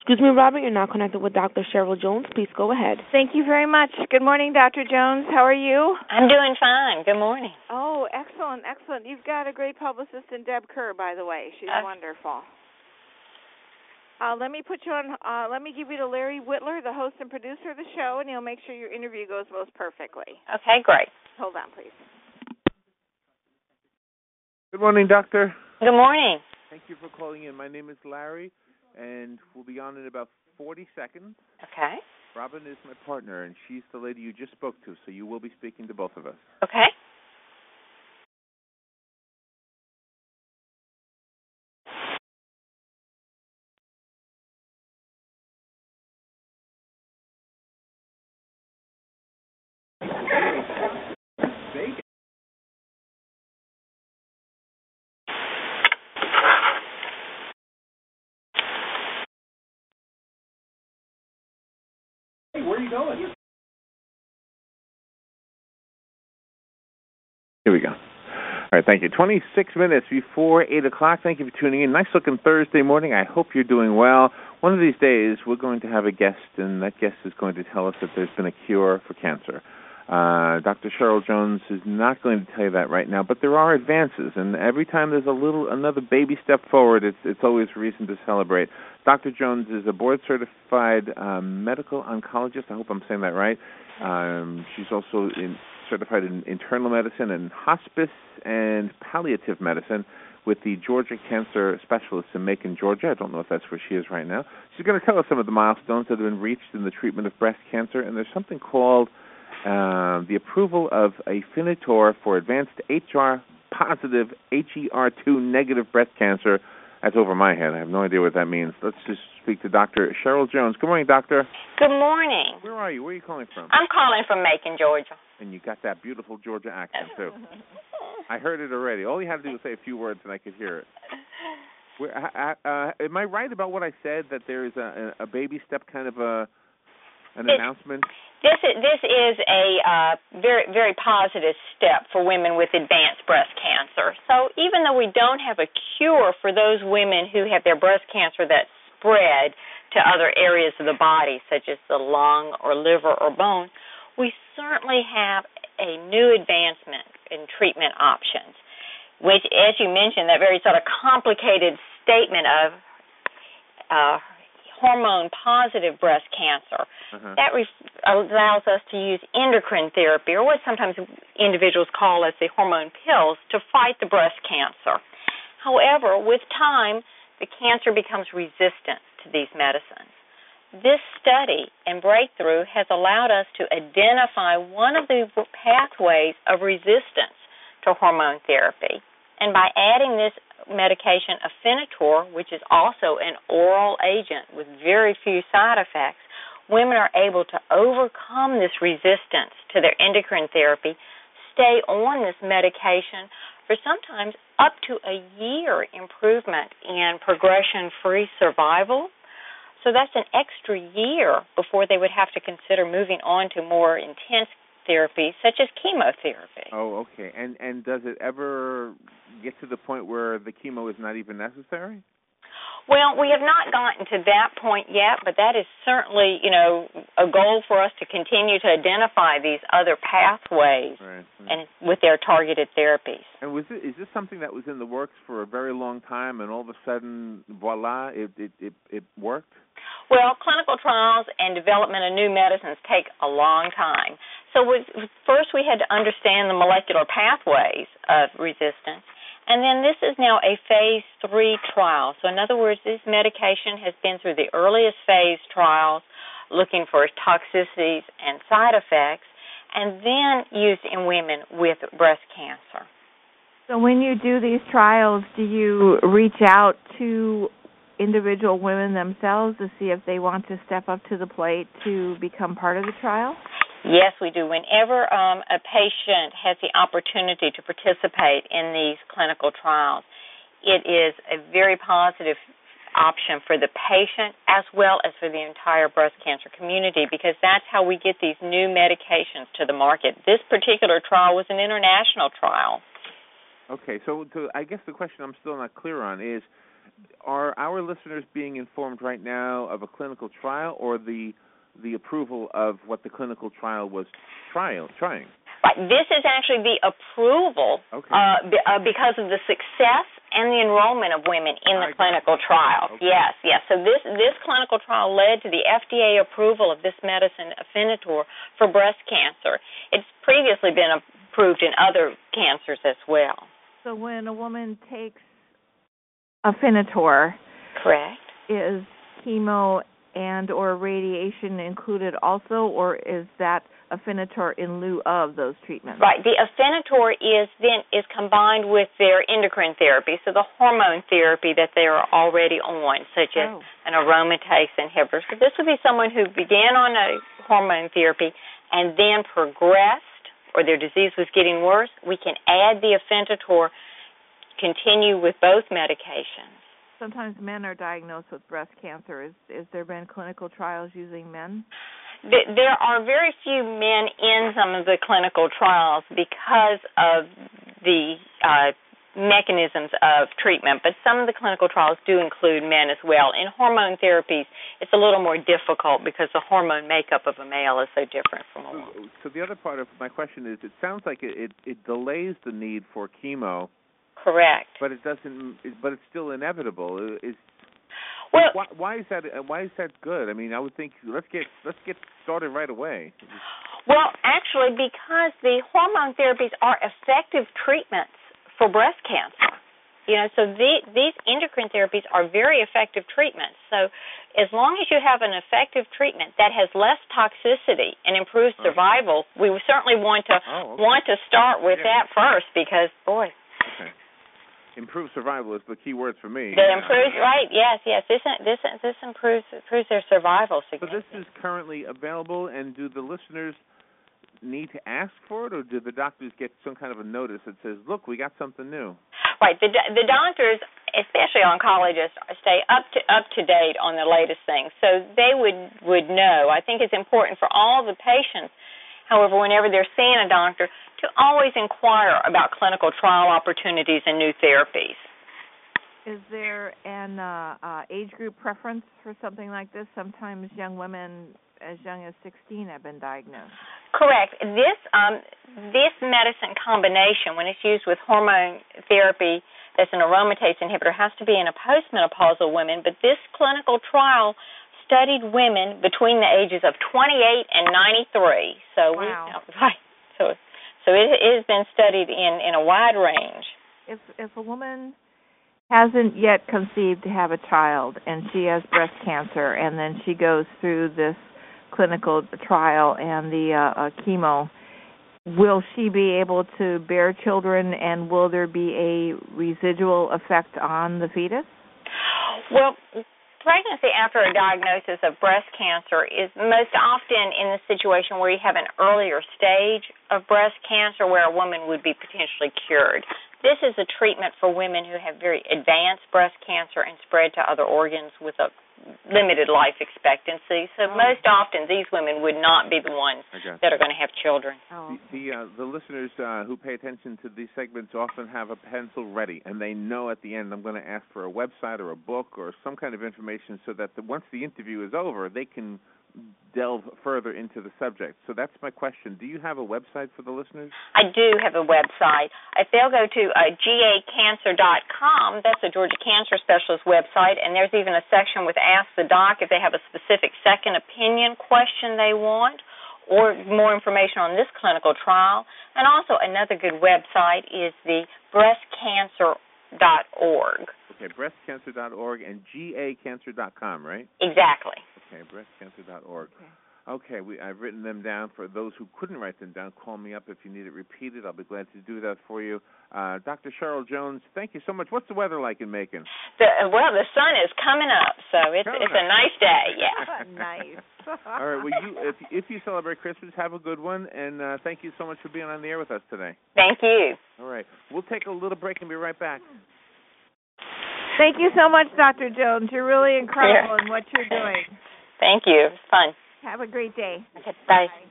Excuse me, Robert, you're now connected with Dr. Cheryl Jones. Please go ahead. Thank you very much. Good morning, Dr. Jones. How are you? I'm doing fine. Good morning. Oh, excellent, excellent. You've got a great publicist in Deb Kerr, by the way. She's wonderful. Let me put you on. Let me give you to Larry Whitler, the host and producer of the show, and he'll make sure your interview goes most perfectly. Okay, great. Hold on, please. Good morning, Doctor. Good morning. Thank you for calling in. My name is Larry, and we'll be on in about 40 seconds. Okay. Robin is my partner, and she's the lady you just spoke to, so you will be speaking to both of us. Okay. Hey, where are you going? Here we go. All right, thank you. 26 minutes before 8 o'clock. Thank you for tuning in. Nice-looking Thursday morning. I hope you're doing well. One of these days, we're going to have a guest, and that guest is going to tell us that there's been a cure for cancer. Dr. Cheryl Jones is not going to tell you that right now, but there are advances, and every time there's another baby step forward, it's always reason to celebrate. Dr. Jones is a board-certified medical oncologist. I hope I'm saying that right. She's also certified in internal medicine and hospice and palliative medicine with the Georgia Cancer Specialists in Macon, Georgia. I don't know if that's where she is right now. She's going to tell us some of the milestones that have been reached in the treatment of breast cancer, and there's something called the approval of Afinitor for advanced HR-positive, HER2 negative breast cancer. That's over my head. I have no idea what that means. Let's just speak to Dr. Cheryl Jones. Good morning, doctor. Good morning. Where are you? Where are you calling from? I'm calling from Macon, Georgia. And you got that beautiful Georgia accent, too. I heard it already. All you had to do was say a few words, and I could hear it. Am I right about what I said, that there is a baby step kind of an announcement? This is a very, very positive step for women with advanced breast cancer. So even though we don't have a cure for those women who have their breast cancer that's spread to other areas of the body, such as the lung or liver or bone, we certainly have a new advancement in treatment options, which, as you mentioned, that very sort of complicated statement of hormone-positive breast cancer, that allows us to use endocrine therapy, or what sometimes individuals call as the hormone pills, to fight the breast cancer. However, with time, the cancer becomes resistant to these medicines. This study and breakthrough has allowed us to identify one of the pathways of resistance to hormone therapy. And by adding this medication, Afinitor, which is also an oral agent with very few side effects, women are able to overcome this resistance to their endocrine therapy, stay on this medication for sometimes up to a year improvement in progression-free survival. So that's an extra year before they would have to consider moving on to more intense therapy, such as chemotherapy. Oh, okay. And does it ever get to the point where the chemo is not even necessary? Well, we have not gotten to that point yet, but that is certainly, a goal for us to continue to identify these other pathways and with their targeted therapies. And is this something that was in the works for a very long time, and all of a sudden, voila, it worked? Well, clinical trials and development of new medicines take a long time. So first we had to understand the molecular pathways of resistance, and then this is now a phase 3 trial. So in other words, this medication has been through the earliest phase trials, looking for toxicities and side effects, and then used in women with breast cancer. So when you do these trials, do you reach out to individual women themselves to see if they want to step up to the plate to become part of the trial? Yes, we do. Whenever a patient has the opportunity to participate in these clinical trials, it is a very positive option for the patient as well as for the entire breast cancer community, because that's how we get these new medications to the market. This particular trial was an international trial. Okay, so I guess the question I'm still not clear on is, are our listeners being informed right now of a clinical trial or the approval of what the clinical trial was trying? Right. This is actually the approval because of the success and the enrollment of women in the clinical trial. Okay. Yes. So this clinical trial led to the FDA approval of this medicine, Afinitor, for breast cancer. It's previously been approved in other cancers as well. So when a woman takes Afinitor, correct, is chemo and or radiation included also, or is that Afinitor in lieu of those treatments? Right. The Afinitor is combined with their endocrine therapy, so the hormone therapy that they are already on, such as an aromatase inhibitor. So this would be someone who began on a hormone therapy and then progressed, or their disease was getting worse. We can add the Afinitor, continue with both medications. Sometimes men are diagnosed with breast cancer. Is there been clinical trials using men? There are very few men in some of the clinical trials because of the mechanisms of treatment, but some of the clinical trials do include men as well. In hormone therapies, it's a little more difficult because the hormone makeup of a male is so different from a woman. So the other part of my question is, it sounds like it delays the need for chemo. Correct. But it doesn't. But it's still inevitable. Why is that? Why is that good? I mean, I would think let's get started right away. Well, actually, because the hormone therapies are effective treatments for breast cancer. So these endocrine therapies are very effective treatments. So as long as you have an effective treatment that has less toxicity and improves survival, we certainly want to start with that first because, boy. Okay. Improve survival is the key word for me. That improves, right? Yes. This improves their survival significantly. So this is currently available, and do the listeners need to ask for it, or do the doctors get some kind of a notice that says, "Look, we got something new"? Right. The doctors, especially oncologists, stay up to date on the latest things, so they would know. I think it's important for all the patients, however, whenever they're seeing a doctor, to always inquire about clinical trial opportunities and new therapies. Is there an age group preference for something like this? Sometimes young women as young as 16 have been diagnosed. Correct. This medicine combination, when it's used with hormone therapy that's an aromatase inhibitor, has to be in a postmenopausal woman, but this clinical trial studied women between the ages of 28 and 93. So So it has been studied in a wide range. If a woman hasn't yet conceived to have a child and she has breast cancer and then she goes through this clinical trial and the chemo, will she be able to bear children, and will there be a residual effect on the fetus? Well, pregnancy after a diagnosis of breast cancer is most often in the situation where you have an earlier stage of breast cancer where a woman would be potentially cured. This is a treatment for women who have very advanced breast cancer and spread to other organs with a limited life expectancy. So most often these women would not be the ones that are going to have children. The listeners who pay attention to these segments often have a pencil ready, and they know at the end I'm going to ask for a website or a book or some kind of information so that once the interview is over, they can delve further into the subject. So that's my question. Do you have a website for the listeners? I do have a website. If they'll go to gacancer.com, that's the Georgia Cancer Specialist website, and there's even a section with Ask the Doc if they have a specific second opinion question they want or more information on this clinical trial. And also another good website is the breastcancer.org. Okay, breastcancer.org and gacancer.com, right? Exactly. Okay, breastcancer.org. Okay, I've written them down. For those who couldn't write them down, call me up if you need it repeated. I'll be glad to do that for you. Dr. Cheryl Jones, thank you so much. What's the weather like in Macon? The sun is coming up, so it's a nice day. Yeah. Nice. All right. Well, if you celebrate Christmas, have a good one, and thank you so much for being on the air with us today. Thank you. All right. We'll take a little break and be right back. Thank you so much, Dr. Jones. You're really incredible in what you're doing. Thank you. It was fun. Have a great day. Okay, bye.